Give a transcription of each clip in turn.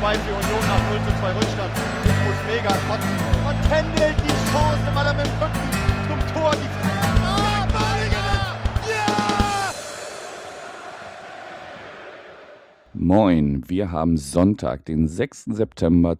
2 für Union nach 0:2 Rückstand. Ich muss mega kotzen. Und Kendall die Chance, weil er mit dem Rücken zum Tor die Moin, wir haben Sonntag, den 6. September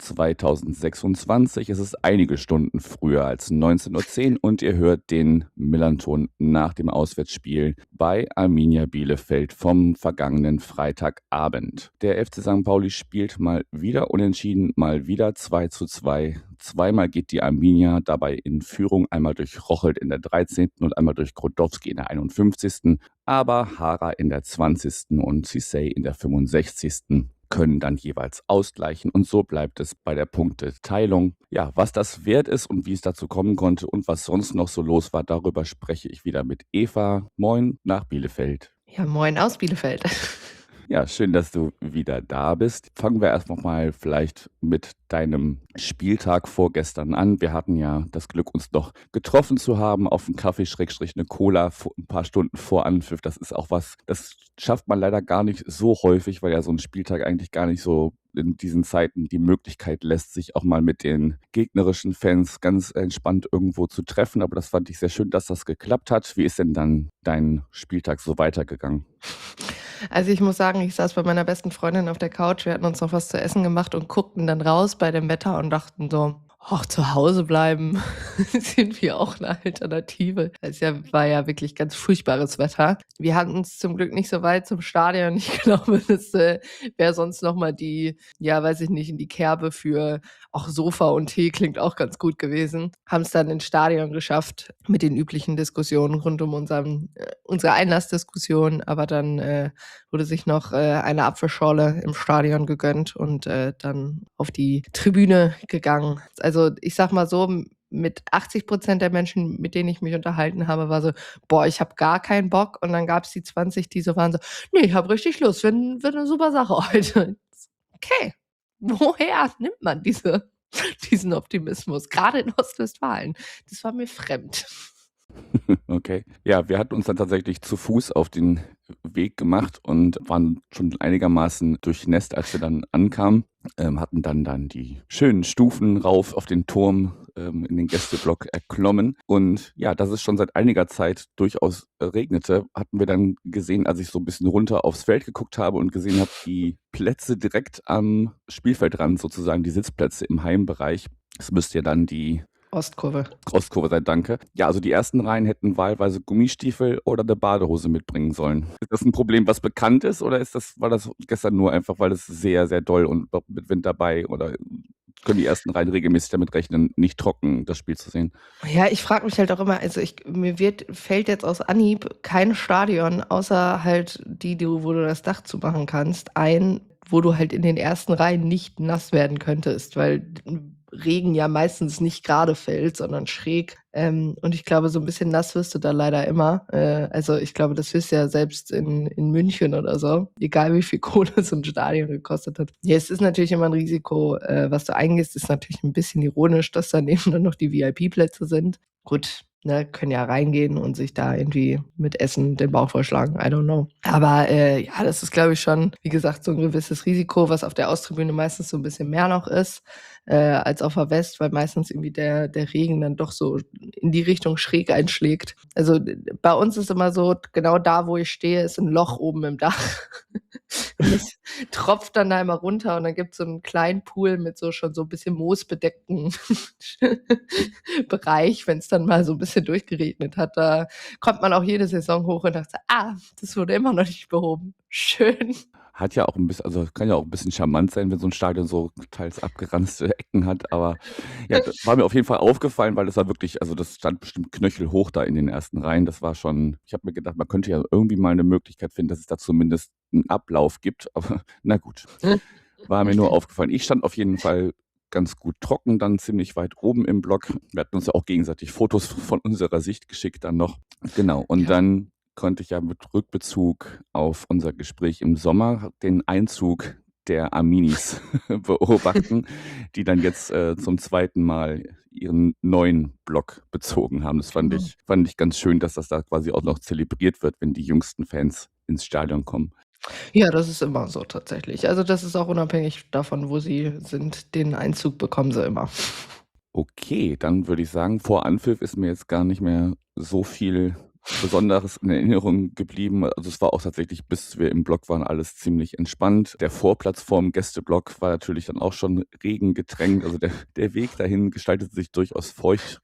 2026. Es ist einige Stunden früher als 19:10 Uhr und ihr hört den Millernton nach dem Auswärtsspiel bei Arminia Bielefeld vom vergangenen Freitagabend. Der FC St. Pauli spielt mal wieder unentschieden, mal wieder 2:2. Zweimal geht die Arminia dabei in Führung, einmal durch Rochelt in der 13. und einmal durch Grodowski in der 51. Aber Hara in der 20. und Cissé in der 65. können dann jeweils ausgleichen und so bleibt es bei der Punkteteilung. Ja, was das wert ist und wie es dazu kommen konnte und was sonst noch so los war, darüber spreche ich wieder mit Eva. Moin nach Bielefeld. Ja, moin aus Bielefeld. Ja, schön, dass du wieder da bist. Fangen wir erst noch mal vielleicht mit deinem Spieltag vorgestern an. Wir hatten ja das Glück, uns noch getroffen zu haben auf einen Kaffee, eine Cola, ein paar Stunden vor Anpfiff. Das ist auch was, das schafft man leider gar nicht so häufig, weil ja so ein Spieltag eigentlich gar nicht so in diesen Zeiten die Möglichkeit lässt, sich auch mal mit den gegnerischen Fans ganz entspannt irgendwo zu treffen. Aber das fand ich sehr schön, dass das geklappt hat. Wie ist denn dann dein Spieltag so weitergegangen? Also ich muss sagen, ich saß bei meiner besten Freundin auf der Couch, wir hatten uns noch was zu essen gemacht und guckten dann raus bei dem Wetter und dachten so, ach, zu Hause bleiben ist irgendwie auch eine Alternative. War ja wirklich ganz furchtbares Wetter. Wir hatten es zum Glück nicht so weit zum Stadion. Ich glaube, das wäre sonst nochmal weiß ich nicht, in die Kerbe für auch Sofa und Tee klingt auch ganz gut gewesen. Haben es dann ins Stadion geschafft mit den üblichen Diskussionen rund um unsere Einlassdiskussion. Aber dann wurde sich noch eine Apfelschorle im Stadion gegönnt und dann auf die Tribüne gegangen. Also ich sag mal so, mit 80% der Menschen, mit denen ich mich unterhalten habe, war so, boah, ich habe gar keinen Bock. Und dann gab es die 20, die so waren so, nee, ich habe richtig Lust, wird eine super Sache heute. Okay, woher nimmt man diesen Optimismus? Gerade in Ostwestfalen. Das war mir fremd. Okay. Ja, wir hatten uns dann tatsächlich zu Fuß auf den Weg gemacht und waren schon einigermaßen durchnässt, als wir dann ankamen. Hatten dann die schönen Stufen rauf auf den Turm in den Gästeblock erklommen. Und ja, dass es schon seit einiger Zeit durchaus regnete, hatten wir dann gesehen, als ich so ein bisschen runter aufs Feld geguckt habe und gesehen habe, die Plätze direkt am Spielfeldrand, sozusagen die Sitzplätze im Heimbereich. Es müsste ja dann die Ostkurve sein, danke. Ja, also die ersten Reihen hätten wahlweise Gummistiefel oder eine Badehose mitbringen sollen. Ist das ein Problem, was bekannt ist, oder war das gestern nur einfach, weil es sehr, sehr doll und mit Wind dabei, oder können die ersten Reihen regelmäßig damit rechnen, nicht trocken das Spiel zu sehen? Ja, ich frage mich halt auch immer, also fällt jetzt aus Anhieb kein Stadion, außer halt wo du das Dach zumachen kannst, ein, wo du halt in den ersten Reihen nicht nass werden könntest, weil Regen ja meistens nicht gerade fällt, sondern schräg. Und ich glaube, so ein bisschen nass wirst du da leider immer. Also ich glaube, das wirst du ja selbst in München oder so, egal wie viel Kohle so ein Stadion gekostet hat. Ja, es ist natürlich immer ein Risiko, was du eingehst, ist natürlich ein bisschen ironisch, dass daneben dann noch die VIP-Plätze sind. Gut, ne, können ja reingehen und sich da irgendwie mit Essen den Bauch vollschlagen, I don't know. Aber ja, das ist, glaube ich, schon, wie gesagt, so ein gewisses Risiko, was auf der Osttribüne meistens so ein bisschen mehr noch ist, als auf der West, weil meistens irgendwie der Regen dann doch so in die Richtung schräg einschlägt. Also bei uns ist immer so, genau da, wo ich stehe, ist ein Loch oben im Dach. Und es tropft dann da immer runter und dann gibt es so einen kleinen Pool mit so schon so ein bisschen moosbedeckten Bereich, wenn es dann mal so ein bisschen durchgeregnet hat. Da kommt man auch jede Saison hoch und dachte, das wurde immer noch nicht behoben. Schön. Hat ja auch ein bisschen, also kann ja auch ein bisschen charmant sein, wenn so ein Stadion so teils abgeranzte Ecken hat, aber ja, das war mir auf jeden Fall aufgefallen, weil das war wirklich, also das stand bestimmt knöchelhoch da in den ersten Reihen. Das war schon, ich habe mir gedacht, man könnte ja irgendwie mal eine Möglichkeit finden, dass es da zumindest einen Ablauf gibt, aber na gut, war mir nur aufgefallen. Ich stand auf jeden Fall ganz gut trocken, dann ziemlich weit oben im Block. Wir hatten uns ja auch gegenseitig Fotos von unserer Sicht geschickt dann noch. Genau, und Ja. dann konnte ich ja mit Rückbezug auf unser Gespräch im Sommer den Einzug der Arminis beobachten, die dann jetzt zum zweiten Mal ihren neuen Block bezogen haben. Das fand ich ganz schön, dass das da quasi auch noch zelebriert wird, wenn die jüngsten Fans ins Stadion kommen. Ja, das ist immer so tatsächlich. Also, das ist auch unabhängig davon, wo sie sind. Den Einzug bekommen sie immer. Okay, dann würde ich sagen, vor Anpfiff ist mir jetzt gar nicht mehr so viel Besonderes in Erinnerung geblieben. Also, es war auch tatsächlich, bis wir im Block waren, alles ziemlich entspannt. Der Vorplatz vorm Gästeblock war natürlich dann auch schon regengetränkt. Also, der Weg dahin gestaltete sich durchaus feucht.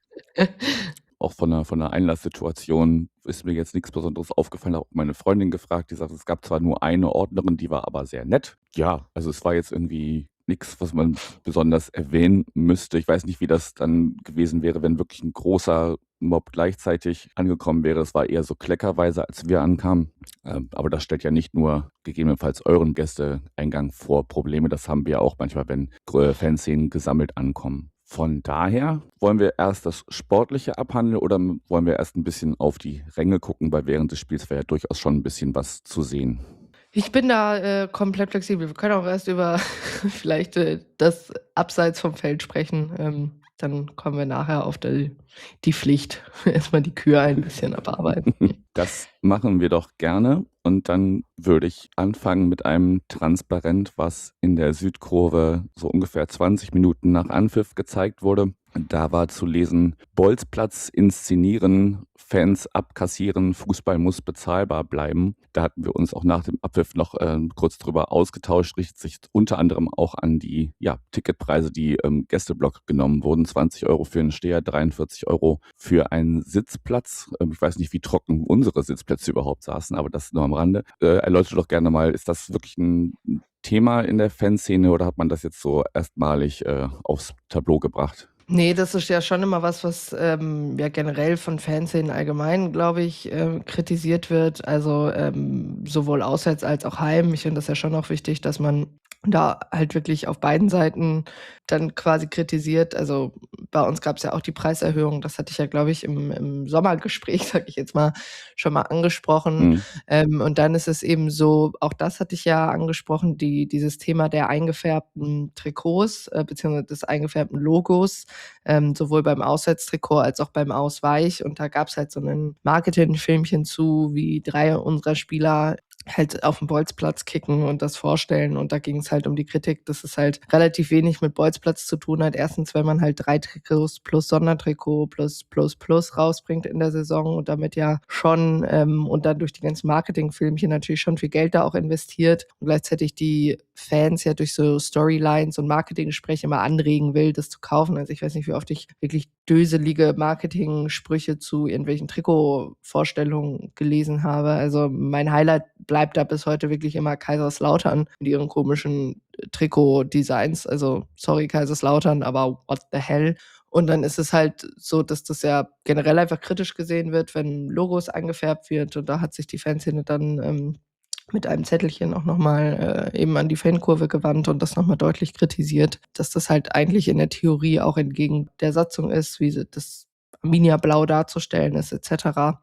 Auch von der Einlasssituation ist mir jetzt nichts Besonderes aufgefallen. Habe auch meine Freundin gefragt, die sagt, es gab zwar nur eine Ordnerin, die war aber sehr nett. Ja, also es war jetzt irgendwie nichts, was man besonders erwähnen müsste. Ich weiß nicht, wie das dann gewesen wäre, wenn wirklich ein großer Mob gleichzeitig angekommen wäre. Es war eher so kleckerweise, als wir ankamen. Aber das stellt ja nicht nur gegebenenfalls euren Gästeeingang vor Probleme. Das haben wir auch manchmal, wenn Fanszenen gesammelt ankommen. Von daher, wollen wir erst das Sportliche abhandeln oder wollen wir erst ein bisschen auf die Ränge gucken, weil während des Spiels war ja durchaus schon ein bisschen was zu sehen. Ich bin da, komplett flexibel. Wir können auch erst über vielleicht, das Abseits vom Feld sprechen. Dann kommen wir nachher auf die Pflicht. Erst mal die Kür ein bisschen abarbeiten. Das machen wir doch gerne. Und dann würde ich anfangen mit einem Transparent, was in der Südkurve so ungefähr 20 Minuten nach Anpfiff gezeigt wurde. Da war zu lesen: Bolzplatz inszenieren, Fans abkassieren, Fußball muss bezahlbar bleiben. Da hatten wir uns auch nach dem Abpfiff noch kurz drüber ausgetauscht. Richtet sich unter anderem auch an die Ticketpreise, die im Gästeblock genommen wurden. 20 € für einen Steher, 43 € für einen Sitzplatz. Ich weiß nicht, wie trocken unsere Sitzplätze überhaupt saßen, aber das nur am Rande. Erläutere doch gerne mal, ist das wirklich ein Thema in der Fanszene oder hat man das jetzt so erstmalig aufs Tableau gebracht? Nee, das ist ja schon immer was, ja generell von Fanszenen allgemein, glaube ich, kritisiert wird. Also, sowohl auswärts als auch heim. Ich finde das ja schon auch wichtig, dass man da halt wirklich auf beiden Seiten dann quasi kritisiert. Also, bei uns gab's ja auch die Preiserhöhung. Das hatte ich ja, glaube ich, im Sommergespräch, sage ich jetzt mal, schon mal angesprochen. Und dann ist es eben so, auch das hatte ich ja angesprochen, dieses Thema der eingefärbten Trikots, beziehungsweise des eingefärbten Logos, sowohl beim Auswärtstrikot als auch beim Ausweich. Und da gab's halt so ein Marketingfilmchen zu, wie 3 unserer Spieler halt auf dem Bolzplatz kicken und das vorstellen. Und da ging's halt um die Kritik, dass es halt relativ wenig mit Bolzplatz zu tun hat. Erstens, wenn man halt 3 Trikots plus Sondertrikot plus rausbringt in der Saison und damit ja schon und dann durch die ganzen Marketingfilmchen natürlich schon viel Geld da auch investiert und gleichzeitig die Fans ja durch so Storylines und Marketing-Gespräche immer anregen will, das zu kaufen. Also ich weiß nicht, wie oft ich wirklich döselige Marketing-Sprüche zu irgendwelchen Trikotvorstellungen gelesen habe. Also mein Highlight bleibt da bis heute wirklich immer Kaiserslautern mit ihren komischen Trikot-Designs. Also sorry Kaiserslautern, aber what the hell? Und dann ist es halt so, dass das ja generell einfach kritisch gesehen wird, wenn Logos eingefärbt wird. Und da hat sich die Fanszene dann mit einem Zettelchen auch noch mal, eben an die Fankurve gewandt und das noch mal deutlich kritisiert, dass das halt eigentlich in der Theorie auch entgegen der Satzung ist, wie sie das Arminia-Blau darzustellen ist et cetera.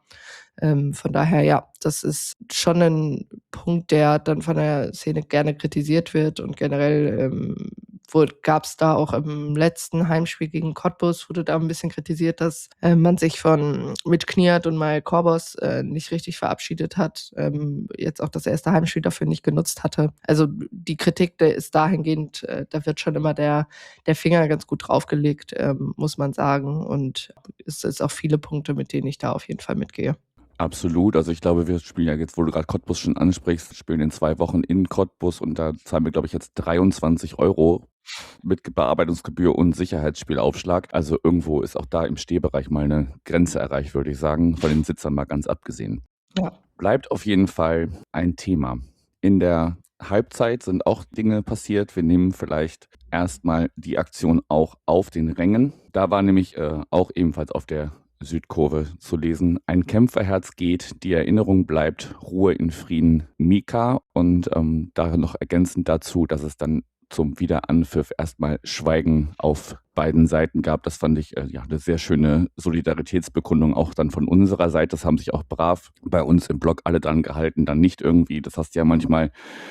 Von daher, ja, das ist schon ein Punkt, der dann von der Szene gerne kritisiert wird und generell, gab's da auch im letzten Heimspiel gegen Cottbus wurde da ein bisschen kritisiert, dass, man sich von Mitkniat und Mael Korbos, nicht richtig verabschiedet hat, jetzt auch das erste Heimspiel dafür nicht genutzt hatte. Also, die Kritik, der ist dahingehend, da wird schon immer der Finger ganz gut draufgelegt, muss man sagen. Und es ist auch viele Punkte, mit denen ich da auf jeden Fall mitgehe. Absolut. Also ich glaube, wir spielen ja jetzt, wo du gerade Cottbus schon ansprichst, spielen in 2 Wochen in Cottbus und da zahlen wir, glaube ich, jetzt 23 € mit Bearbeitungsgebühr und Sicherheitsspielaufschlag. Also irgendwo ist auch da im Stehbereich mal eine Grenze erreicht, würde ich sagen, von den Sitzern mal ganz abgesehen. Ja. Bleibt auf jeden Fall ein Thema. In der Halbzeit sind auch Dinge passiert. Wir nehmen vielleicht erstmal die Aktion auch auf den Rängen. Da war nämlich auch ebenfalls auf der Südkurve zu lesen: Ein Kämpferherz geht, die Erinnerung bleibt, Ruhe in Frieden, Mika. Und da noch ergänzend dazu, dass es dann zum Wiederanpfiff erstmal Schweigen auf beiden Seiten gab. Das fand ich eine sehr schöne Solidaritätsbekundung auch dann von unserer Seite. Das haben sich auch brav bei uns im Blog alle dran gehalten. Dann nicht irgendwie, das hast du ja manchmal,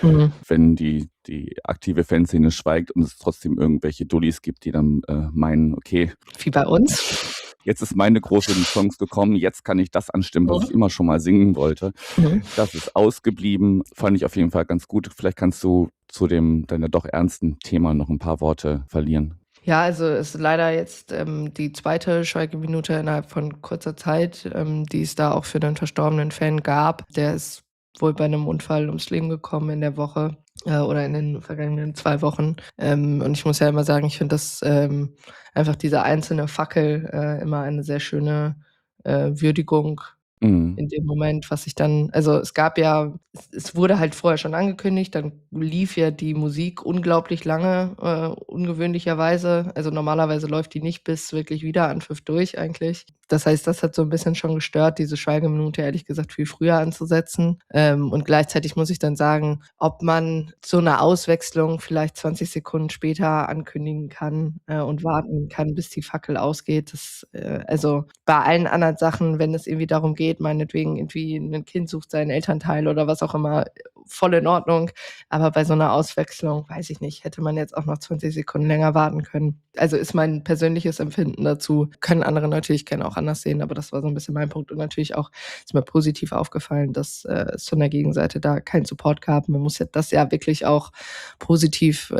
wenn die aktive Fanszene schweigt und es trotzdem irgendwelche Dullis gibt, die dann meinen, okay. Wie bei uns. jetzt ist meine große Chance gekommen, jetzt kann ich das anstimmen, was ich immer schon mal singen wollte. Das ist ausgeblieben, fand ich auf jeden Fall ganz gut. Vielleicht kannst du zu deiner doch ernsten Thema noch ein paar Worte verlieren. Ja, also ist leider jetzt die zweite Schweigeminute innerhalb von kurzer Zeit, die es da auch für den verstorbenen Fan gab. Der ist wohl bei einem Unfall ums Leben gekommen in der Woche oder in den vergangenen 2 Wochen. Und ich muss ja immer sagen, ich finde das einfach diese einzelne Fackel immer eine sehr schöne Würdigung Mhm. in dem Moment, was ich dann also, es gab ja es wurde halt vorher schon angekündigt, dann lief ja die Musik unglaublich lange, ungewöhnlicherweise. Also, normalerweise läuft die nicht bis wirklich Wiederanpfiff durch eigentlich. Das heißt, das hat so 'n bisschen schon gestört, diese Schweigeminute ehrlich gesagt viel früher anzusetzen. Und gleichzeitig muss ich dann sagen, ob man so 'ne Auswechslung vielleicht 20 Sekunden später ankündigen kann, und warten kann, bis die Fackel ausgeht. Also, bei allen anderen Sachen, wenn es irgendwie darum geht, meinetwegen irgendwie 'nen Kind sucht seinen Elternteil oder was auch immer, voll in Ordnung. Aber bei so 'ner Auswechslung, weiß ich nicht, hätte man jetzt auch noch 20 Sekunden länger warten können. Also, ist mein persönliches Empfinden dazu. Können andere natürlich gerne auch anders sehen, aber das war so 'n bisschen mein Punkt. Und natürlich auch ist mir positiv aufgefallen, dass es von der Gegenseite da keinen Support gab. Man muss ja das ja wirklich auch positiv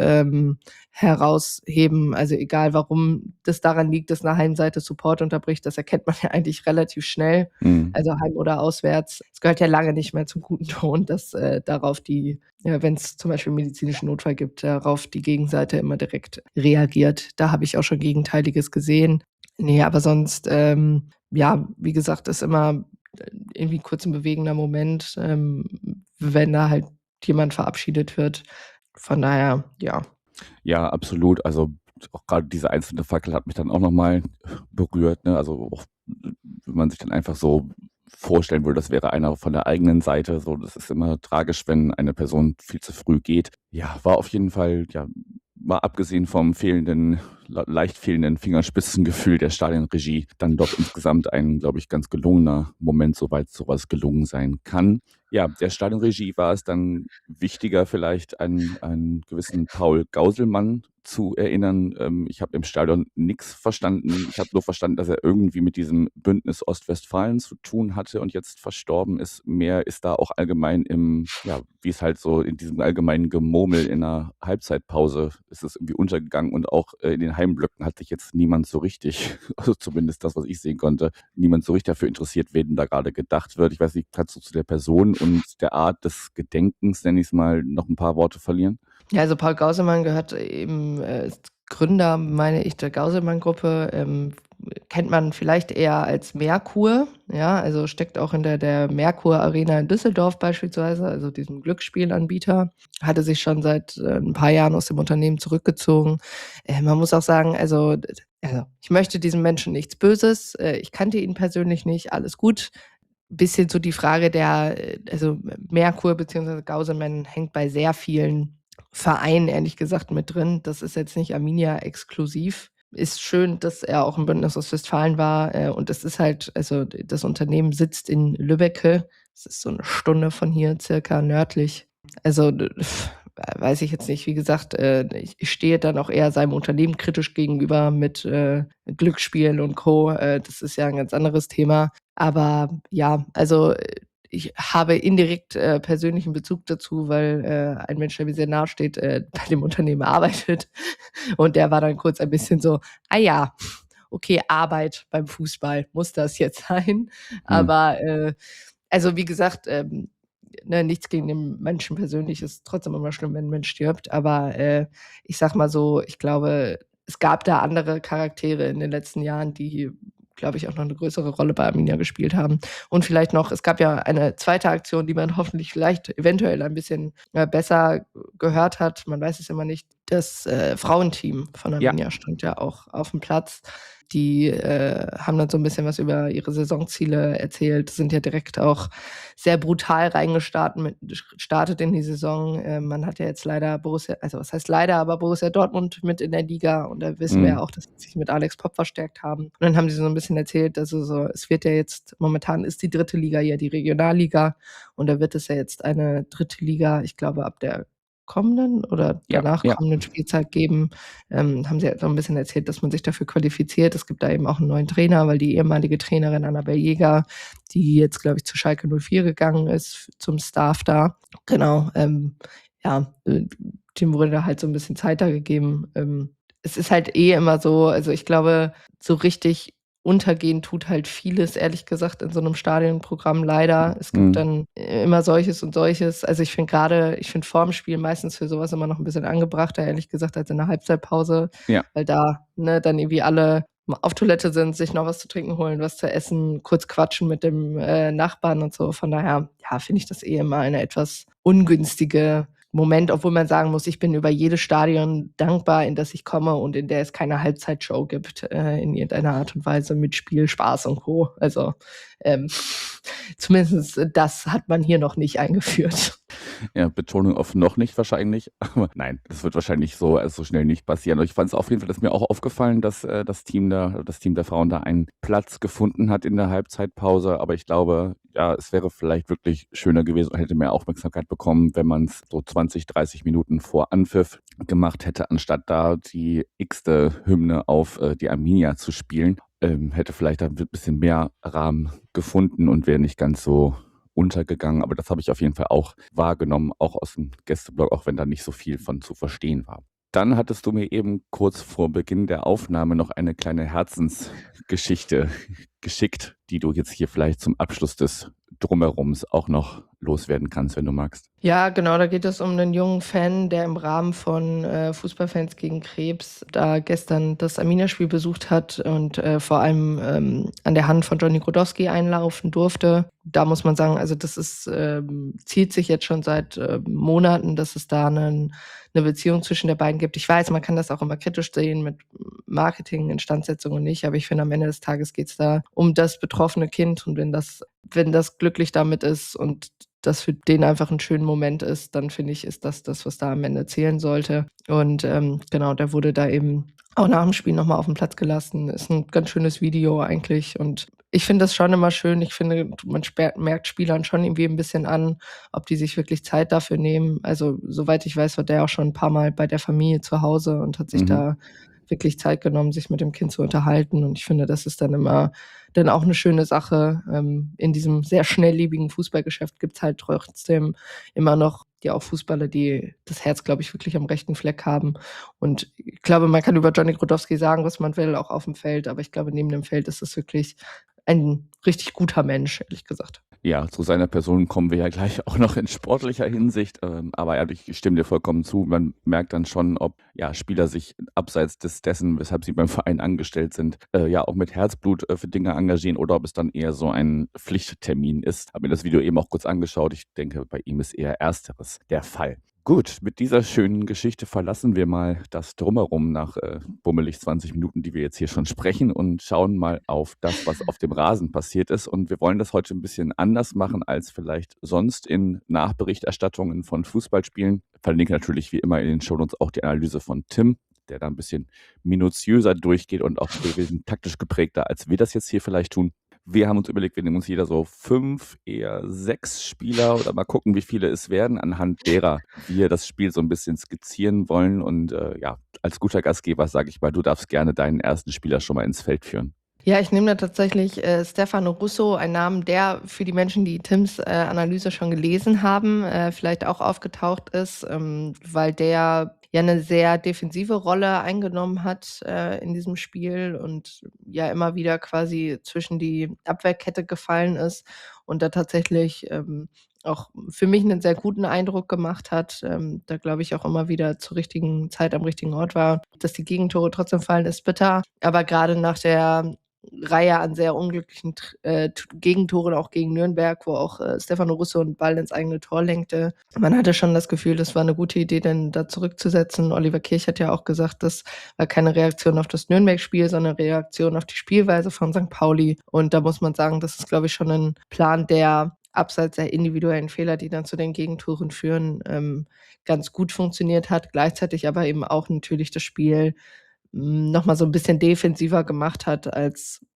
herausheben. Also, egal warum das daran liegt, dass 'ne Heimseite Support unterbricht, das erkennt man ja eigentlich relativ schnell, Mhm. also heim oder auswärts. Es gehört ja lange nicht mehr zum guten Ton, dass darauf wenn's zum Beispiel 'n medizinischen Notfall gibt, darauf die Gegenseite immer direkt reagiert. Da habe ich auch schon Gegenteiliges gesehen. Ne, aber sonst, ja, wie gesagt, ist immer irgendwie kurz 'n bewegender Moment, wenn da halt jemand verabschiedet wird. Von daher, ja. Ja, absolut. Also, auch grade diese einzelne Fackel hat mich dann auch noch mal berührt, ne? Also, auch wenn man sich dann einfach so vorstellen würde, das wäre einer von der eigenen Seite so. Das ist immer tragisch, wenn eine Person viel zu früh geht. Ja, war auf jeden Fall, ja, mal abgesehen vom leicht fehlenden Fingerspitzengefühl der Stadionregie, dann doch insgesamt ein, glaube ich, ganz gelungener Moment, soweit so was gelungen sein kann. Ja, der Stadionregie war es dann wichtiger, vielleicht an einen gewissen Paul Gauselmann zu erinnern. Ich habe im Stadion nix verstanden. Ich habe nur verstanden, dass er irgendwie mit diesem Bündnis Ostwestfalen zu tun hatte und jetzt verstorben ist. Mehr ist da auch allgemein wie es halt so in diesem allgemeinen Gemurmel in 'ner Halbzeitpause ist es irgendwie untergegangen und auch in den Heimblöcken hat sich jetzt niemand so richtig, also zumindest das, was ich sehen konnte, niemand so richtig dafür interessiert, wen da gerade gedacht wird. Ich weiß nicht, kannst du zu der Person und der Art des Gedenkens, nenne ich's mal, noch ein paar Worte verlieren? Ja, also Paul Gauselmann gehört eben ist Gründer, meine ich, der Gauselmann-Gruppe, kennt man vielleicht eher als Merkur, ja, also steckt auch hinter der Merkur Arena in Düsseldorf beispielsweise, also diesem Glücksspielanbieter. Hatte sich schon seit 'n paar Jahren aus dem Unternehmen zurückgezogen. Man muss auch sagen, also, ich möchte diesem Menschen nichts Böses. Ich kannte ihn persönlich nicht, alles gut. Bisschen so die Frage also Merkur beziehungsweise Gauselmann hängt bei sehr vielen Vereinen ehrlich gesagt mit drin. Das ist jetzt nicht Arminia exklusiv. Ist schön, dass er auch im Bündnis Ostwestfalen war, und es ist halt also das Unternehmen sitzt in Lübbecke. Das ist so 1 Stunde von hier circa nördlich. Also, weiß ich jetzt nicht. Wie gesagt, ich stehe dann auch eher seinem Unternehmen kritisch gegenüber mit Glücksspielen und Co. Das ist ja 'n ganz anderes Thema. Aber ja, also ich habe indirekt persönlichen Bezug dazu, weil ein Mensch, der mir sehr nahe steht, bei dem Unternehmen arbeitet. Und der war dann kurz ein bisschen so: „Ah ja, okay, Arbeit beim Fußball, muss das jetzt sein?“ Mhm. Aber also wie gesagt, ne, nichts gegen den Menschen persönlich, ist trotzdem immer schlimm, wenn 'n Mensch stirbt. Aber ich sage mal so, ich glaube, es gab da andere Charaktere in den letzten Jahren, die, glaube ich, auch noch 'ne größere Rolle bei Arminia gespielt haben. Und vielleicht noch, es gab ja eine zweite Aktion, die man hoffentlich vielleicht eventuell ein bisschen besser gehört hat. Man weiß es immer nicht. Das Frauenteam von Ja. Arminia stand ja auch aufm Platz. Die haben dann so 'n bisschen was über ihre Saisonziele erzählt, sind ja direkt auch sehr brutal startet in die Saison. Man hat ja jetzt leider was heißt leider, aber Borussia Dortmund mit in der Liga und da wissen wir ja Mhm. auch, dass sie sich mit Alex Popp verstärkt haben. Und dann haben sie so 'n bisschen erzählt, also so, es wird ja jetzt momentan ist die 3. Liga ja die Regionalliga und da wird es ja jetzt eine 3. Liga, ich glaube, ab der kommenden oder Ja, danach ja. kommenden Spielzeit geben. Haben sie ja so 'n bisschen erzählt, dass man sich dafür qualifiziert. Es gibt da eben auch 'n neuen Trainer, weil die ehemalige Trainerin Annabel Jäger, die jetzt, glaube ich, zu Schalke 04 gegangen ist, zum Staff da. Genau, ja, dem wurde da halt so 'n bisschen Zeit da gegeben. Es ist halt immer so, also, ich glaube, so richtig untergehen tut halt vieles, ehrlich gesagt, in so 'nem Stadionprogramm leider. Es gibt Mhm. dann immer solches und solches. Also, ich finde vorm Spiel meistens für so was immer noch 'n bisschen angebrachter, ehrlich gesagt, als in der Halbzeitpause, Ja. weil da, ne, dann irgendwie alle mal auf Toilette sind, sich noch was zu trinken holen, was zu essen, kurz quatschen mit dem, Nachbarn und so. Von daher, ja, finde ich das immer eine etwas ungünstige Moment, obwohl man sagen muss, ich bin über jedes Stadion dankbar, in das ich komme und in der es keine Halbzeitshow gibt, in irgendeiner Art und Weise mit Spiel, Spaß und Co. Also, ähm, zumindest das hat man hier noch nicht eingeführt. Ja, Betonung auf noch nicht wahrscheinlich, aber nein, das wird wahrscheinlich so schnell nicht passieren. Aber ich fand es auf jeden Fall, das ist mir auch aufgefallen, dass, das Team der Frauen da einen Platz gefunden hat in der Halbzeitpause. Aber ich glaube, ja, es wäre vielleicht wirklich schöner gewesen und hätte mehr Aufmerksamkeit bekommen, wenn man es so 20, 30 Minuten vor Anpfiff gemacht hätte, anstatt da die x-te Hymne auf, die Arminia zu spielen. Hätte vielleicht da 'n bisschen mehr Rahmen gefunden und wäre nicht ganz so untergegangen, aber das habe ich auf jeden Fall auch wahrgenommen, auch aus dem Gästeblog, auch wenn da nicht so viel von zu verstehen war. Dann hattest du mir eben kurz vor Beginn der Aufnahme noch eine kleine Herzensgeschichte geschickt, die du jetzt hier vielleicht zum Abschluss des Drumherums auch noch loswerden kannst, wenn du magst. Ja, genau, da geht es um 'nen jungen Fan, der im Rahmen von, Fußballfans gegen Krebs da gestern das Arminia-Spiel besucht hat und, vor allem, an der Hand von Johnny Grodowski einlaufen durfte. Da muss man sagen, also das ist, zieht sich jetzt schon seit, Monaten, dass es da 'ne Beziehung zwischen der beiden gibt. Ich weiß, man kann das auch immer kritisch sehen mit Marketing, Instandsetzung und nicht, aber ich finde, am Ende des Tages geht's da um das betroffene Kind und wenn das glücklich damit ist und das für den einfach 'n schöner Moment ist, dann finde ich, ist das das, was da am Ende zählen sollte. Und, genau, der wurde da eben auch nach dem Spiel noch mal aufm Platz gelassen. Ist 'n ganz schönes Video eigentlich und ich finde das schon immer schön. Ich finde, man merkt Spielern schon irgendwie 'n bisschen an, ob die sich wirklich Zeit dafür nehmen. Also, soweit ich weiß, war der auch schon 'n paarmal bei der Familie zu Hause und hat sich Mhm. da wirklich Zeit genommen, sich mit dem Kind zu unterhalten. Und ich finde, das ist dann immer dann auch 'ne schöne Sache. In diesem sehr schnelllebigen Fußballgeschäft gibt's halt trotzdem immer noch ja auch Fußballer, die das Herz, glaube ich, wirklich am rechten Fleck haben. Und ich glaube, man kann über Johnny Grodowski sagen, was man will, auch aufm Feld, aber ich glaube, neben dem Feld ist es wirklich ein richtig guter Mensch, ehrlich gesagt. Ja, zu seiner Person kommen wir ja gleich auch noch in sportlicher Hinsicht, aber ja, ich stimme dir vollkommen zu. Man merkt dann schon, ob, ja, Spieler sich abseits dessen, weshalb sie beim Verein angestellt sind, ja auch mit Herzblut, für Dinge engagieren oder ob es dann eher so ein Pflichttermin ist. Habe mir das Video eben auch kurz angeschaut. Ich denke, bei ihm ist eher Ersteres der Fall. Gut, mit dieser schönen Geschichte verlassen wir mal das Drumherum nach, bummelig 20 Minuten, die wir jetzt hier schon sprechen und schauen mal auf das, was auf dem Rasen passiert ist. Und wir wollen das heute 'n bisschen anders machen als vielleicht sonst in Nachberichterstattungen von Fußballspielen. Verlinke natürlich wie immer in den Shownotes auch die Analyse von Tim, der da 'n bisschen minutiöser durchgeht und auch taktisch geprägter, als wir das jetzt hier vielleicht tun. Wir haben uns überlegt, wir nehmen uns jeder so 5, eher 6 Spieler oder mal gucken, wie viele es werden, anhand derer wir das Spiel so 'n bisschen skizzieren wollen. Und, ja, als guter Gastgeber sage ich mal, du darfst gerne deinen ersten Spieler schon mal ins Feld führen. Ja, ich nehme da tatsächlich, Stefano Russo, ein Name, der für die Menschen, die Tims, Analyse schon gelesen haben, vielleicht auch aufgetaucht ist, weil der ja 'ne sehr defensive Rolle eingenommen hat, in diesem Spiel und ja immer wieder quasi zwischen die Abwehrkette gefallen ist und da tatsächlich, auch für mich 'nen sehr guten Eindruck gemacht hat. Da glaube ich auch immer wieder zur richtigen Zeit am richtigen Ort war. Dass die Gegentore trotzdem fallen, ist bitter, aber grade nach der Reihe an sehr unglücklichen Gegentoren, auch gegen Nürnberg, wo auch, Stefano Russo 'n Ball ins eigene Tor lenkte. Man hatte schon das Gefühl, das war 'ne gute Idee, den da zurückzusetzen. Oliver Kirch hat ja auch gesagt, das war keine Reaktion auf das Nürnberg-Spiel, sondern Reaktion auf die Spielweise von Sankt Pauli. Und da muss man sagen, das ist, glaube ich, schon 'n Plan, der abseits der individuellen Fehler, die dann zu den Gegentoren führen, ganz gut funktioniert hat, gleichzeitig aber eben auch natürlich das Spiel noch mal so 'n bisschen defensiver gemacht hat, als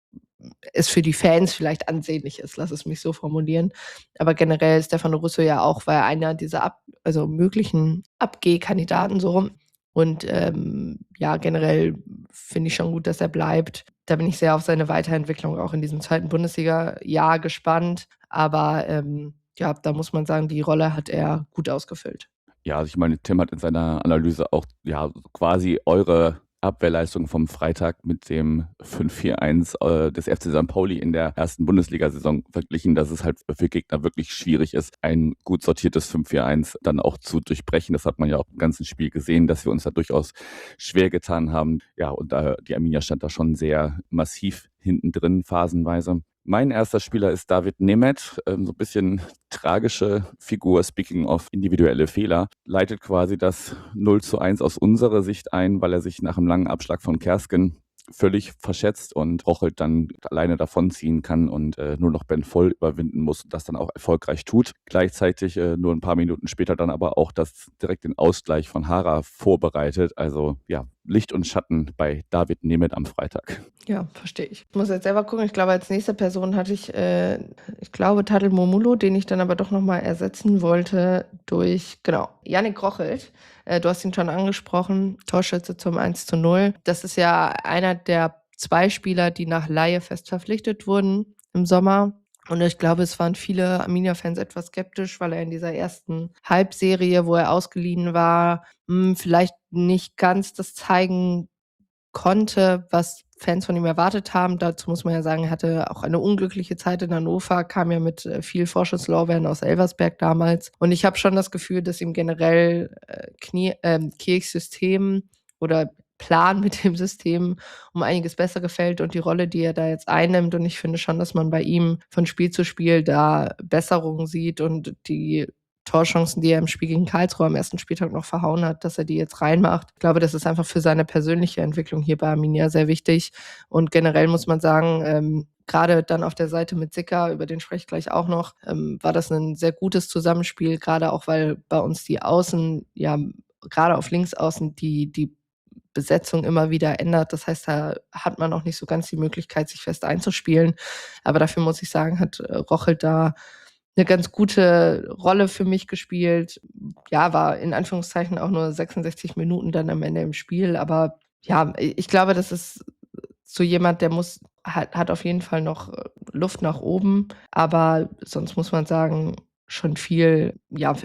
es für die Fans vielleicht ansehnlich ist, lass es mich so formulieren. Aber generell Stefano Russo ja auch, war einer dieser möglichen Abgehkandidaten so rum. Und ja, generell finde ich schon gut, dass er bleibt. Da bin ich sehr auf seine Weiterentwicklung auch in diesem zweiten Bundesliga-Jahr gespannt. Aber ja, da muss man sagen, die Rolle hat er gut ausgefüllt. Ja, also ich meine, Tim hat in seiner Analyse auch ja quasi eure Abwehrleistung vom Freitag mit dem 5-4-1 des FC St. Pauli in der ersten Bundesliga-Saison verglichen, dass es halt für Gegner wirklich schwierig ist, ein gut sortiertes 5-4-1 dann auch zu durchbrechen. Das hat man ja auch im ganzen Spiel gesehen, dass wir uns da durchaus schwer getan haben. Ja, und die Arminia stand da schon sehr massiv hinten drin, phasenweise. Mein erster Spieler ist David Nemeth, so ein bisschen tragische Figur, speaking of individuelle Fehler, leitet quasi das 0:1 aus unserer Sicht ein, weil er sich nach einem langen Abschlag von Kersken völlig verschätzt und Rochelt dann alleine davonziehen kann und nur noch Ben Voll überwinden muss und das dann auch erfolgreich tut. Gleichzeitig nur ein paar Minuten später dann aber auch direkt den Ausgleich von Hara vorbereitet. Also ja, Licht und Schatten bei David Nemeth am Freitag. Ja, verstehe ich. Ich muss jetzt selber gucken. Ich glaube, als nächste Person hatte ich glaube, Tadel Momulo, den ich dann aber doch nochmal ersetzen wollte durch, genau, Yannick Rochelt. Du hast ihn schon angesprochen, Torschütze zum 1:0. Das ist ja einer der 2 Spieler, die nach Leihe fest verpflichtet wurden im Sommer. Und ich glaube, es waren viele Arminia-Fans etwas skeptisch, weil er in dieser ersten Halbserie, wo er ausgeliehen war, vielleicht nicht ganz das zeigen konnte, was Fans von ihm erwartet haben. Dazu muss man ja sagen, er hatte auch eine unglückliche Zeit in Hannover, kam ja mit viel Vorschusslorbeeren aus Elversberg damals. Und ich habe schon das Gefühl, dass ihm generell Kirchs System oder Plan mit dem System um einiges besser gefällt und die Rolle, die er da jetzt einnimmt. Und ich finde schon, dass man bei ihm von Spiel zu Spiel da Besserungen sieht und die Torchancen, die er im Spiel gegen Karlsruhe am ersten Spieltag noch verhauen hat, dass er die jetzt reinmacht. Ich glaube, das ist einfach für seine persönliche Entwicklung hier bei Arminia sehr wichtig. Und generell muss man sagen, gerade dann auf der Seite mit Sicker, über den spreche ich gleich auch noch, war das ein sehr gutes Zusammenspiel, gerade auch, weil bei uns die Außen, ja, gerade auf Linksaußen, die Besetzung immer wieder ändert. Das heißt, da hat man auch nicht so ganz die Möglichkeit, sich fest einzuspielen. Aber dafür muss ich sagen, hat Rochelt da eine ganz gute Rolle für mich gespielt. Ja, war in Anführungszeichen auch nur 66 Minuten dann am Ende im Spiel. Aber ja, ich glaube, das ist so jemand, der hat auf jeden Fall noch Luft nach oben. Aber sonst muss man sagen, schon viel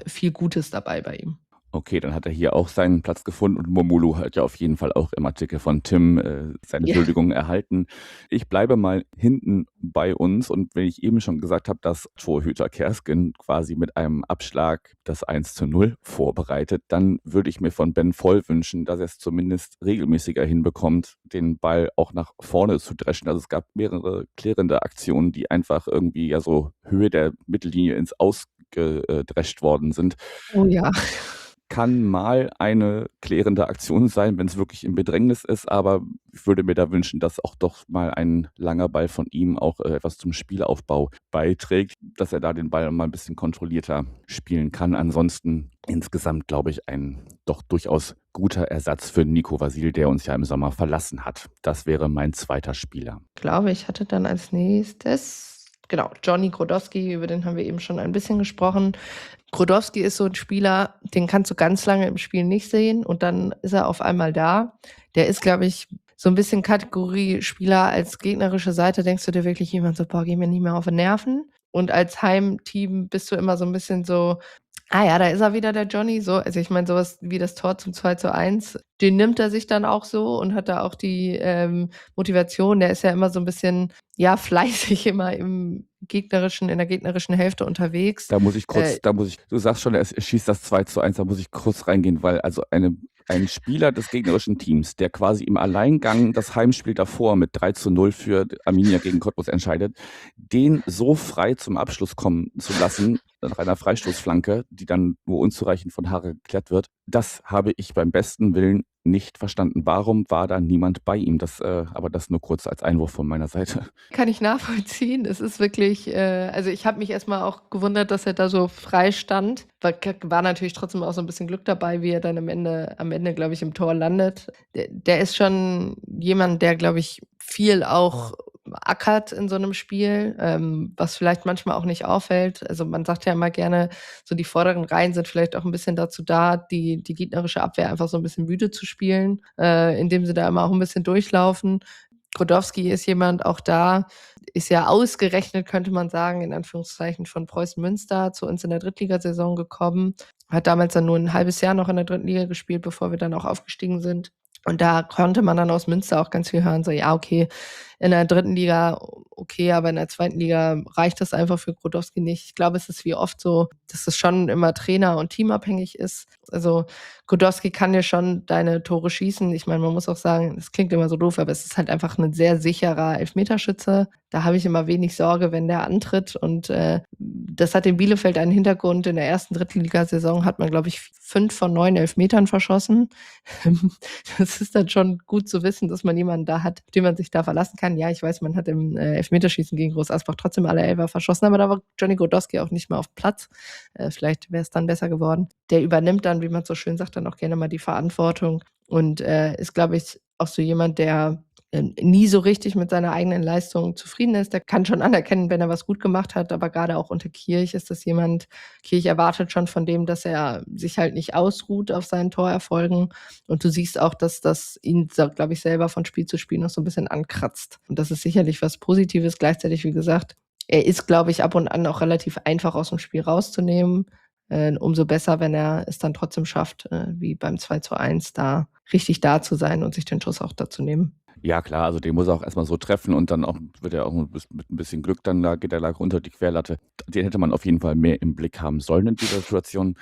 Gutes dabei bei ihm. Okay, dann hat er hier auch seinen Platz gefunden und Momulu hat ja auf jeden Fall auch im Artikel von Tim seine Ja. Würdigung erhalten. Ich bleibe mal hinten bei uns und wenn ich eben schon gesagt habe, dass Torhüter Kersken quasi mit einem Abschlag das 1:0 vorbereitet, dann würde ich mir von Ben Voll wünschen, dass er es zumindest regelmäßiger hinbekommt, den Ball auch nach vorne zu dreschen. Also es gab mehrere klärende Aktionen, die einfach irgendwie ja so Höhe der Mittellinie ins Ausgedrescht worden sind. Oh ja. Kann mal eine klärende Aktion sein, wenn es wirklich im Bedrängnis ist, aber ich würde mir da wünschen, dass auch doch mal ein langer Ball von ihm auch etwas zum Spielaufbau beiträgt, dass er da den Ball mal ein bisschen kontrollierter spielen kann. Ansonsten insgesamt, glaube ich, ein doch durchaus guter Ersatz für Nico Vasil, der uns ja im Sommer verlassen hat. Das wäre mein zweiter Spieler. Ich glaube, ich hatte dann als nächstes, genau, Johnny Grodowski, über den haben wir eben schon ein bisschen gesprochen. Grodowski ist so ein Spieler, den kannst du ganz lange im Spiel nicht sehen und dann ist er auf einmal da. Der ist, glaube ich, so ein bisschen Kategorie Spieler als gegnerische Seite, denkst du dir wirklich jemand so, boah, geh mir nicht mehr auf die Nerven. Und als Heimteam bist du immer so ein bisschen so, ah ja, da ist er wieder, der Johnny. So, also ich meine, sowas wie das Tor zum 2:1, den nimmt er sich dann auch so und hat da auch die Motivation. Der ist ja immer so ein bisschen, ja, fleißig immer in der gegnerischen Hälfte unterwegs. Du sagst schon, er schießt das 2:1, da muss ich kurz reingehen, weil also ein Spieler des gegnerischen Teams, der quasi im Alleingang das Heimspiel davor mit 3:0 für Arminia gegen Cottbus entscheidet, den so frei zum Abschluss kommen zu lassen, nach einer Freistoßflanke, die dann nur unzureichend von Haare geklärt wird, das habe ich beim besten Willen nicht verstanden. Warum war da niemand bei ihm? Aber das nur kurz als Einwurf von meiner Seite. Kann ich nachvollziehen. Es ist wirklich, also ich habe mich erstmal auch gewundert, dass er da so frei stand. War natürlich trotzdem auch so ein bisschen Glück dabei, wie er dann am Ende, glaube ich, im Tor landet. Der ist schon jemand, der, glaube ich, viel auch ackert in so einem Spiel, was vielleicht manchmal auch nicht auffällt. Also, man sagt ja immer gerne, so die vorderen Reihen sind vielleicht auch ein bisschen dazu da, die gegnerische Abwehr einfach so ein bisschen müde zu spielen, indem sie da immer auch ein bisschen durchlaufen. Grodowski ist jemand, auch da ist ja ausgerechnet, könnte man sagen, in Anführungszeichen von Preußen Münster zu uns in der Drittligasaison gekommen. Hat damals dann nur ein halbes Jahr noch in der dritten Liga gespielt, bevor wir dann auch aufgestiegen sind. Und da konnte man dann aus Münster auch ganz viel hören, so, ja, okay, in der dritten Liga okay, aber in der zweiten Liga reicht das einfach für Grodowski nicht. Ich glaube, es ist wie oft so, dass es schon immer Trainer und teamabhängig ist. Also Grodowski kann dir schon deine Tore schießen. Ich meine, man muss auch sagen, es klingt immer so doof, aber es ist halt einfach ein sehr sicherer Elfmeterschütze. Da habe ich immer wenig Sorge, wenn der antritt. Und das hat in Bielefeld einen Hintergrund. In der ersten Drittligasaison hat man, glaube ich, 5 von 9 Elfmetern verschossen. Das ist dann schon gut zu wissen, dass man jemanden da hat, auf den man sich da verlassen kann. Ja, ich weiß, man hat im Elfmeterschießen gegen Groß Asbach trotzdem alle Elfer verschossen, aber da war Johnny Grodowski auch nicht mehr auf Platz. Vielleicht wäre es dann besser geworden. Der übernimmt dann, wie man so schön sagt, dann auch gerne mal die Verantwortung und ist, glaube ich, auch so jemand, der nie so richtig mit seiner eigenen Leistung zufrieden ist. Der kann schon anerkennen, wenn er was gut gemacht hat, aber gerade auch unter Kirch ist das jemand, Kirch erwartet schon von dem, dass er sich halt nicht ausruht auf seinen Torerfolgen. Und du siehst auch, dass das ihn, glaube ich, selber von Spiel zu Spiel noch so ein bisschen ankratzt. Und das ist sicherlich was Positives. Gleichzeitig, wie gesagt, er ist, glaube ich, ab und an auch relativ einfach aus dem Spiel rauszunehmen. Umso besser, wenn er es dann trotzdem schafft, wie beim 2:1 da richtig da zu sein und sich den Schuss auch dazu nehmen. Ja klar, also den muss er auch erstmal so treffen und dann auch wird er auch mit ein bisschen Glück dann da geht der Lag unter die Querlatte. Den hätte man auf jeden Fall mehr im Blick haben sollen in dieser Situation.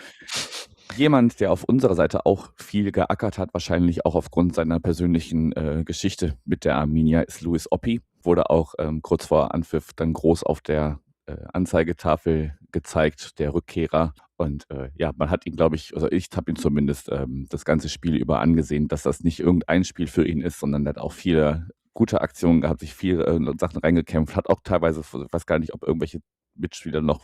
Jemand, der auf unserer Seite auch viel geackert hat, wahrscheinlich auch aufgrund seiner persönlichen Geschichte mit der Arminia, ist Luis Oppi. Wurde auch kurz vor Anpfiff dann groß auf der Anzeigetafel gezeigt, der Rückkehrer. Und ja, man hat ihn, glaube ich, also ich habe ihn zumindest das ganze Spiel über angesehen, dass das nicht irgendein Spiel für ihn ist, sondern er hat auch viele gute Aktionen gehabt, sich viele Sachen reingekämpft, hat auch teilweise, ich weiß gar nicht, ob irgendwelche Mitspieler noch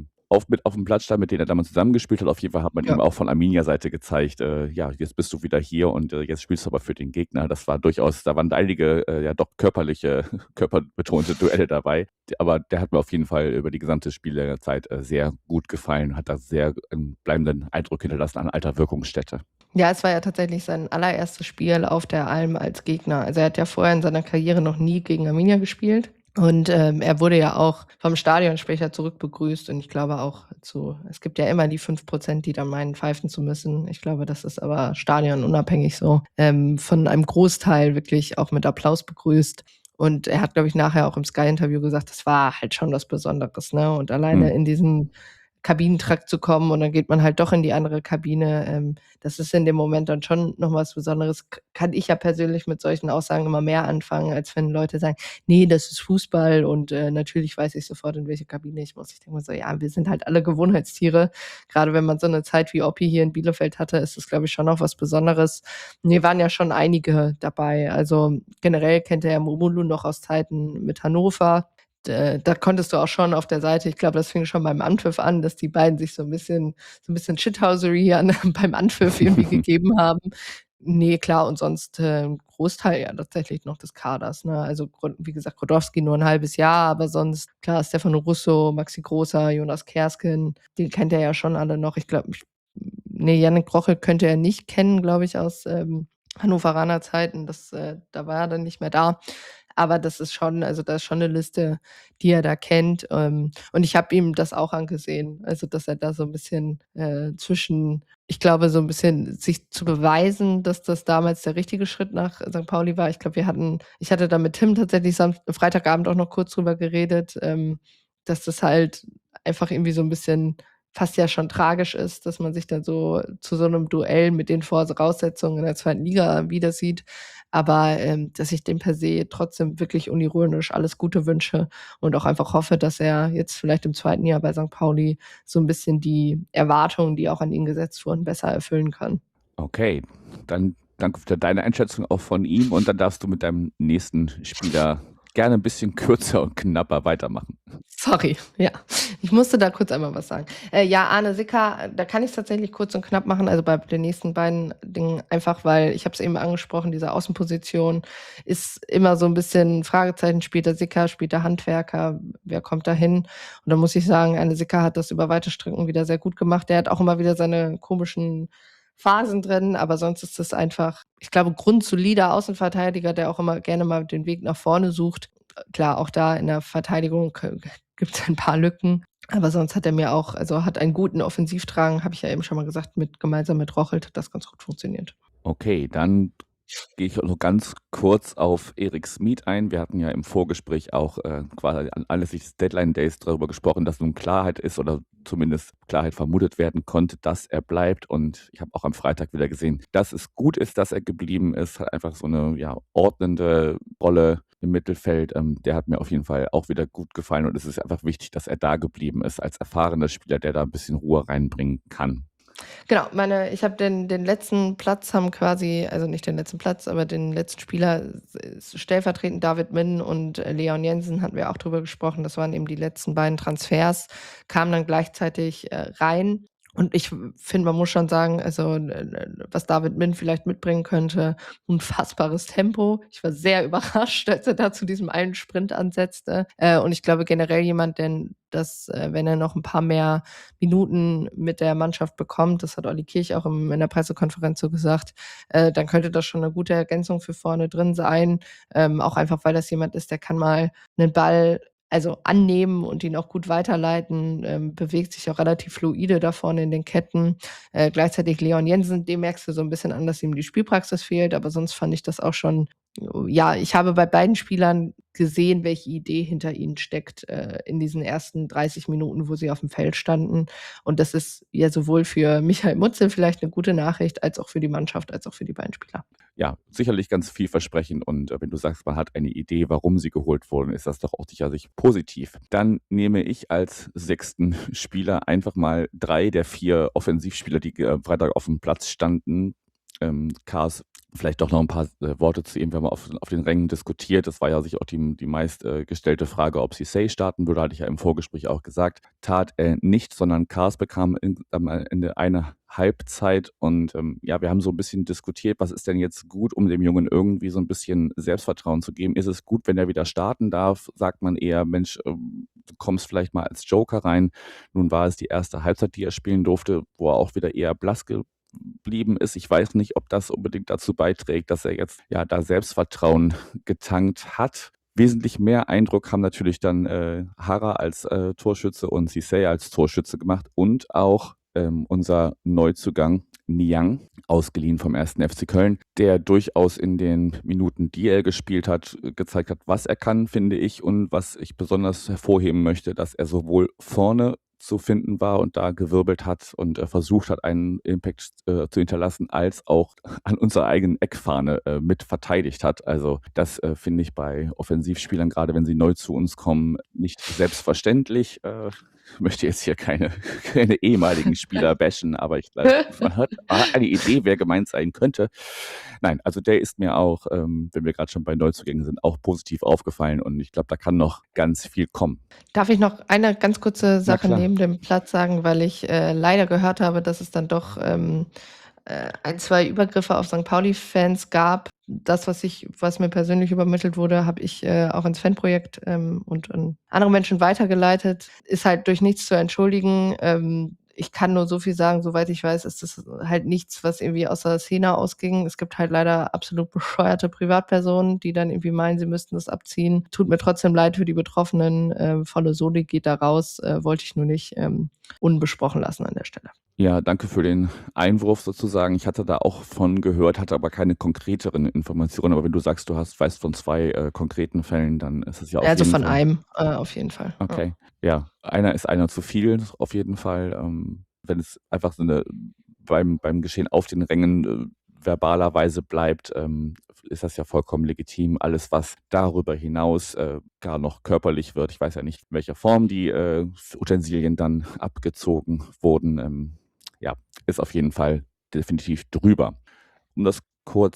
mit auf dem Platz stand, mit denen er damals zusammengespielt hat. Auf jeden Fall hat man Ja. ihm auch von Arminia-Seite gezeigt, ja, jetzt bist du wieder hier und jetzt spielst du aber für den Gegner. Das war durchaus, da waren einige ja doch körperbetonte Duelle dabei. Aber der hat mir auf jeden Fall über die gesamte Spielzeit sehr gut gefallen, hat da sehr einen bleibenden Eindruck hinterlassen an alter Wirkungsstätte. Ja, es war ja tatsächlich sein allererstes Spiel auf der Alm als Gegner. Also er hat ja vorher in seiner Karriere noch nie gegen Arminia gespielt. Und er wurde ja auch vom Stadionsprecher zurückbegrüßt. Und ich glaube auch es gibt ja immer die 5%, die dann meinen, pfeifen zu müssen. Ich glaube, das ist aber stadionunabhängig so. Von einem Großteil wirklich auch mit Applaus begrüßt. Und er hat, glaube ich, nachher auch im Sky-Interview gesagt, das war halt schon was Besonderes, ne? Und alleine in diesen Kabinentrakt zu kommen und dann geht man halt doch in die andere Kabine. Das ist in dem Moment dann schon noch was Besonderes. Kann ich ja persönlich mit solchen Aussagen immer mehr anfangen, als wenn Leute sagen, nee, das ist Fußball und natürlich weiß ich sofort, in welche Kabine ich muss. Ich denke mir so, ja, wir sind halt alle Gewohnheitstiere. Gerade wenn man so eine Zeit wie Oppi hier in Bielefeld hatte, ist das, glaube ich, schon noch was Besonderes. Hier waren ja schon einige dabei. Also generell kennt er ja Momolu noch aus Zeiten mit Hannover. Da konntest du auch schon auf der Seite, ich glaube, das fing schon beim Anpfiff an, dass die beiden sich so ein bisschen Shithousery beim Anpfiff irgendwie gegeben haben. Nee, klar, und sonst 'n Großteil ja tatsächlich noch des Kaders, ne? Also, wie gesagt, Grodowski nur ein halbes Jahr, aber sonst, klar, Stefano Russo, Maxi Großer, Jonas Kersken, die kennt er ja schon alle noch. Ich glaube, Yannick Roche könnte er nicht kennen, glaube ich, aus Hannoveraner Zeiten. Da war er dann nicht mehr da. Aber das ist schon, also da ist schon 'ne Liste, die er da kennt. Und ich habe ihm das auch angesehen, also dass er da so 'n bisschen ich glaube, so 'n bisschen sich zu beweisen, dass das damals der richtige Schritt nach St. Pauli war. Ich glaube, ich hatte da mit Tim tatsächlich Freitagabend auch noch kurz drüber geredet, dass das halt einfach irgendwie so 'n bisschen fast ja schon tragisch ist, dass man sich dann so zu so 'nem Duell mit den Voraussetzungen in der zweiten Liga wieder sieht. Aber dass ich dem per se trotzdem wirklich unironisch alles Gute wünsche und auch einfach hoffe, dass er jetzt vielleicht im zweiten Jahr bei St. Pauli so 'n bisschen die Erwartungen, die auch an ihn gesetzt wurden, besser erfüllen kann. Okay, dann danke für deine Einschätzung auch von ihm und dann darfst du mit deinem nächsten Spieler gerne ein bisschen kürzer und knapper weitermachen. Sorry, ja. Ich musste da kurz einmal was sagen. Ja, Arne Sicker, da kann ich's tatsächlich kurz und knapp machen, also bei den nächsten beiden Dingen, einfach weil ich habe es eben angesprochen, diese Außenposition ist immer so ein bisschen Fragezeichen, spielt er Sicker, spielt er Handwerker, wer kommt da hin? Und da muss ich sagen, Arne Sicker hat das über weite Strecken wieder sehr gut gemacht. Der hat auch immer wieder seine komischen Phasen drin, aber sonst ist das einfach, ich glaube, grundsolider Außenverteidiger, der auch immer gerne mal den Weg nach vorne sucht. Klar, auch da in der Verteidigung gibt es ein paar Lücken, aber sonst hat er mir auch, also hat einen guten Offensivdrang, habe ich ja eben schon mal gesagt, gemeinsam mit Rochelt hat das ganz gut funktioniert. Okay, dann gehe ich auch noch ganz kurz auf Erik Smith ein. Wir hatten ja im Vorgespräch auch quasi anlässlich des Deadline Days darüber gesprochen, dass nun Klarheit ist oder zumindest Klarheit vermutet werden konnte, dass er bleibt. Und ich habe auch am Freitag wieder gesehen, dass es gut ist, dass er geblieben ist. Hat einfach so eine ordnende Rolle im Mittelfeld. Der hat mir auf jeden Fall auch wieder gut gefallen. Und es ist einfach wichtig, dass er da geblieben ist als erfahrener Spieler, der da ein bisschen Ruhe reinbringen kann. Genau, ich habe den letzten Platz haben quasi, also nicht den letzten Platz, aber den letzten Spieler stellvertretend David Min und Leon Jensen hatten wir auch drüber gesprochen. Das waren eben die letzten beiden Transfers, kamen dann gleichzeitig rein. Und ich finde, man muss schon sagen, also was David Min vielleicht mitbringen könnte, unfassbares Tempo. Ich war sehr überrascht, als er da zu diesem einen Sprint ansetzte. Und ich glaube generell jemand, denn wenn er noch ein paar mehr Minuten mit der Mannschaft bekommt, das hat Olli Kirch auch in der Pressekonferenz so gesagt, dann könnte das schon eine gute Ergänzung für vorne drin sein. Auch einfach, weil das jemand ist, der kann mal einen Ball annehmen und ihn auch gut weiterleiten, bewegt sich auch relativ fluide da vorne in den Ketten. Gleichzeitig Leon Jensen, dem merkst du so ein bisschen an, dass ihm die Spielpraxis fehlt, aber sonst fand ich das auch schon, ja, ich habe bei beiden Spielern gesehen, welche Idee hinter ihnen steckt, in diesen ersten 30 Minuten, wo sie auf dem Feld standen. Und das ist ja sowohl für Michael Mutzel vielleicht eine gute Nachricht, als auch für die Mannschaft, als auch für die beiden Spieler. Ja, sicherlich ganz vielversprechend und wenn du sagst, man hat eine Idee, warum sie geholt wurden, ist das doch auch sicherlich positiv. Dann nehme ich als 6. Spieler einfach mal 3 der 4 Offensivspieler, die Freitag auf dem Platz standen. Kars, vielleicht doch noch ein paar Worte zu ihm. Wir haben auf den Rängen diskutiert. Das war ja sicher auch die meist gestellte Frage, ob Cissé starten würde, hatte ich ja im Vorgespräch auch gesagt. Tat er nicht, sondern Kars bekam am Ende eine Halbzeit und wir haben so ein bisschen diskutiert, was ist denn jetzt gut, um dem Jungen irgendwie so ein bisschen Selbstvertrauen zu geben. Ist es gut, wenn er wieder starten darf? Sagt man eher, Mensch, du kommst vielleicht mal als Joker rein. Nun war es die erste Halbzeit, die er spielen durfte, wo er auch wieder eher blass geblieben ist. Ich weiß nicht, ob das unbedingt dazu beiträgt, dass er jetzt da Selbstvertrauen getankt hat. Wesentlich mehr Eindruck haben natürlich dann Hara als Torschütze und Cissé als Torschütze gemacht und auch unser Neuzugang Niang, ausgeliehen vom 1. FC Köln, der durchaus in den Minuten, die er gespielt hat, gezeigt hat, was er kann, finde ich. Und was ich besonders hervorheben möchte, dass er sowohl vorne zu finden war und da gewirbelt hat und versucht hat, einen Impact zu hinterlassen, als auch an unserer eigenen Eckfahne mit verteidigt hat. Also das finde ich bei Offensivspielern, gerade wenn sie neu zu uns kommen, nicht selbstverständlich. Ich möchte jetzt hier keine ehemaligen Spieler bashen, aber man hat eine Idee, wer gemeint sein könnte. Nein, also der ist mir auch, wenn wir gerade schon bei Neuzugängen sind, auch positiv aufgefallen und ich glaube, da kann noch ganz viel kommen. Darf ich noch eine ganz kurze Sache klar. neben dem Platz sagen, weil ich leider gehört habe, dass es dann doch ein, 2 Übergriffe auf St. Pauli-Fans gab. Das, was mir persönlich übermittelt wurde, habe ich auch ins Fanprojekt und an andere Menschen weitergeleitet. Ist halt durch nichts zu entschuldigen. Ich kann nur so viel sagen, soweit ich weiß, ist das halt nichts, was irgendwie aus der Szene ausging. Es gibt halt leider absolut bescheuerte Privatpersonen, die dann irgendwie meinen, sie müssten das abziehen. Tut mir trotzdem leid für die Betroffenen. Volle Soli geht da raus. Wollte ich nur nicht unbesprochen lassen an der Stelle. Ja, danke für den Einwurf sozusagen. Ich hatte da auch von gehört, hatte aber keine konkreteren Informationen. Aber wenn du sagst, weißt von 2 konkreten Fällen, dann ist es ja auf Also jeden von Fall. einem auf jeden Fall. Ja. Okay, ja, einer ist einer zu viel auf jeden Fall. Wenn es einfach so beim Geschehen auf den Rängen verbalerweise bleibt, ist das ja vollkommen legitim. Alles, was darüber hinaus gar noch körperlich wird, ich weiß ja nicht, in welcher Form die Utensilien dann abgezogen wurden, ist auf jeden Fall definitiv drüber. Um das kurz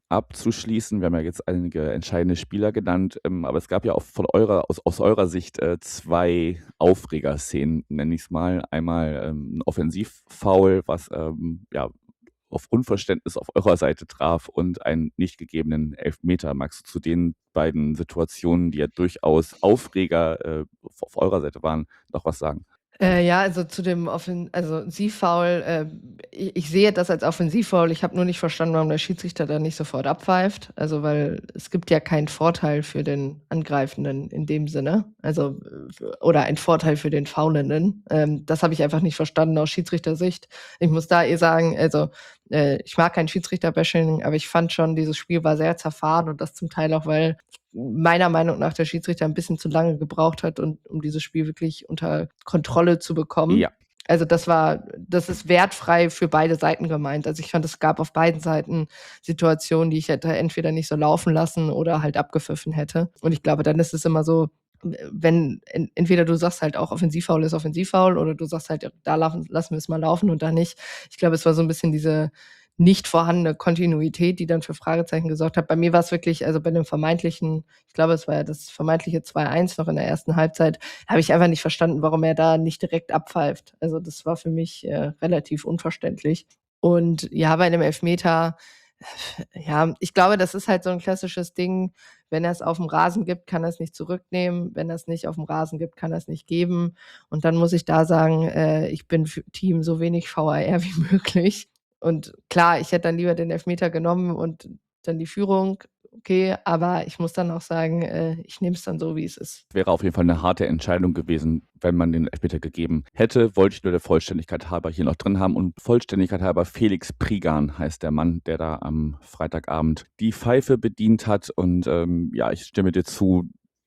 abzuschließen. Wir haben ja jetzt einige entscheidende Spieler genannt, aber es gab ja auch aus eurer Sicht 2 Aufregerszenen, nenne ich es mal. Einmal 'n Offensivfoul, was ja, auf Unverständnis auf eurer Seite traf und einen nicht gegebenen Elfmeter. Magst du zu den beiden Situationen, die ja durchaus Aufreger auf eurer Seite waren, noch was sagen? Ja, also zu dem Offensivfoul, ich sehe das als Offensivfoul. Ich habe nur nicht verstanden, warum der Schiedsrichter da nicht sofort abpfeift. Also, weil es gibt ja keinen Vorteil für den Angreifenden in dem Sinne, also, oder einen Vorteil für den Foulenden. Das habe ich einfach nicht verstanden aus Schiedsrichtersicht. Ich muss da sagen, also, ich mag kein Schiedsrichter-Bashing, aber ich fand schon, dieses Spiel war sehr zerfahren und das zum Teil auch, weil meiner Meinung nach der Schiedsrichter ein bisschen zu lange gebraucht hat, um dieses Spiel wirklich unter Kontrolle zu bekommen. Ja. Also, das ist wertfrei für beide Seiten gemeint. Also, ich fand, es gab auf beiden Seiten Situationen, die ich hätte entweder nicht so laufen lassen oder halt abgepfiffen hätte. Und ich glaube, dann ist es immer so, wenn entweder du sagst halt auch, Offensivfoul ist Offensivfoul, oder du sagst halt, da lassen wir es mal laufen und da nicht. Ich glaube, es war so ein bisschen diese nicht vorhandene Kontinuität, die dann für Fragezeichen gesorgt hat. Bei mir war es wirklich, also bei dem vermeintlichen, ich glaube, es war ja das vermeintliche 2:1 noch in der ersten Halbzeit, habe ich einfach nicht verstanden, warum er da nicht direkt abpfeift. Also, das war für mich relativ unverständlich. Und ja, bei dem Elfmeter, ja, ich glaube, das ist halt so ein klassisches Ding. Wenn er es auf dem Rasen gibt, kann er es nicht zurücknehmen. Wenn er es nicht auf dem Rasen gibt, kann er es nicht geben. Und dann muss ich da sagen, ich bin für Team so wenig VAR wie möglich. Und klar, ich hätte dann lieber den Elfmeter genommen und dann die Führung, okay, aber ich muss dann auch sagen, ich nehme es dann so, wie es ist. Wäre auf jeden Fall eine harte Entscheidung gewesen, wenn man den Elfmeter gegeben hätte. Wollte ich nur der Vollständigkeit halber hier noch drin haben. Und Vollständigkeit halber, Felix Prigan heißt der Mann, der da am Freitagabend die Pfeife bedient hat. Und ja, ich stimme dir zu.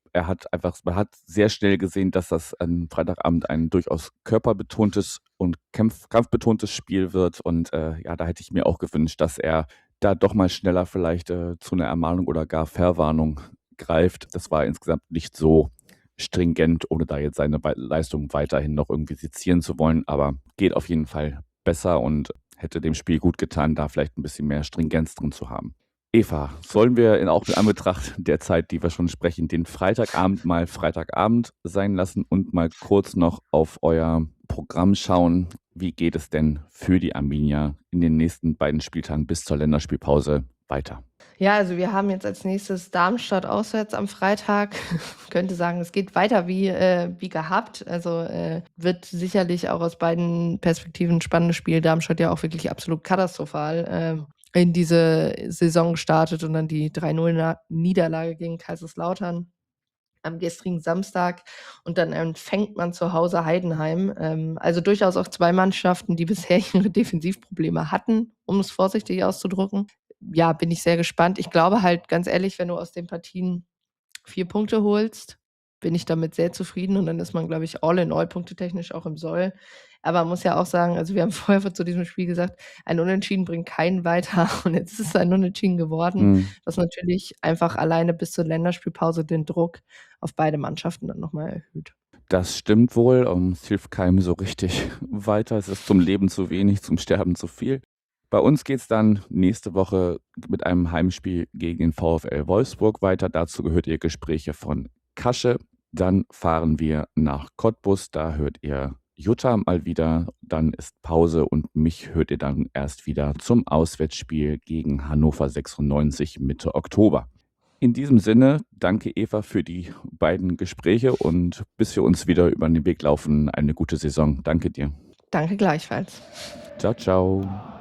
Man hat sehr schnell gesehen, dass das am Freitagabend ein durchaus körperbetontes und kampfbetontes Spiel wird. Und ja, da hätte ich mir auch gewünscht, dass er da doch mal schneller vielleicht zu einer Ermahnung oder gar Verwarnung greift. Das war insgesamt nicht so stringent, ohne da jetzt seine Leistung weiterhin noch irgendwie sezieren zu wollen. Aber geht auf jeden Fall besser und hätte dem Spiel gut getan, da vielleicht ein bisschen mehr Stringenz drin zu haben. Eva, sollen wir auch in Anbetracht der Zeit, die wir schon sprechen, den Freitagabend mal Freitagabend sein lassen und mal kurz noch auf euer Programm schauen? Wie geht es denn für die Arminia in den nächsten beiden Spieltagen bis zur Länderspielpause weiter? Ja, also wir haben jetzt als nächstes Darmstadt auswärts am Freitag. Ich könnte sagen, es geht weiter wie gehabt. Also wird sicherlich auch aus beiden Perspektiven ein spannendes Spiel. Darmstadt ja auch wirklich absolut katastrophal in diese Saison gestartet und dann die 3:0 Niederlage gegen Kaiserslautern am gestrigen Samstag, und dann empfängt man zu Hause Heidenheim. Also durchaus auch 2 Mannschaften, die bisher ihre Defensivprobleme hatten, um es vorsichtig auszudrücken. Ja, bin ich sehr gespannt. Ich glaube halt, ganz ehrlich, wenn du aus den Partien 4 Punkte holst, bin ich damit sehr zufrieden, und dann ist man, glaube ich, all in all punktetechnisch auch im Soll. Aber man muss ja auch sagen, also wir haben vorher zu diesem Spiel gesagt, ein Unentschieden bringt keinen weiter, und jetzt ist es ein Unentschieden geworden, was natürlich einfach alleine bis zur Länderspielpause den Druck auf beide Mannschaften dann noch mal erhöht. Das stimmt wohl. Es hilft keinem so richtig weiter. Es ist zum Leben zu wenig, zum Sterben zu viel. Bei uns geht es dann nächste Woche mit einem Heimspiel gegen den VfL Wolfsburg weiter. Dazu gehört ihr Gespräche von Kasche. Dann fahren wir nach Cottbus. Da hört ihr Jutta mal wieder. Dann ist Pause und mich hört ihr dann erst wieder zum Auswärtsspiel gegen Hannover 96 Mitte Oktober. In diesem Sinne, danke Eva für die beiden Gespräche und bis wir uns wieder über den Weg laufen, eine gute Saison. Danke dir. Danke gleichfalls. Ciao, ciao.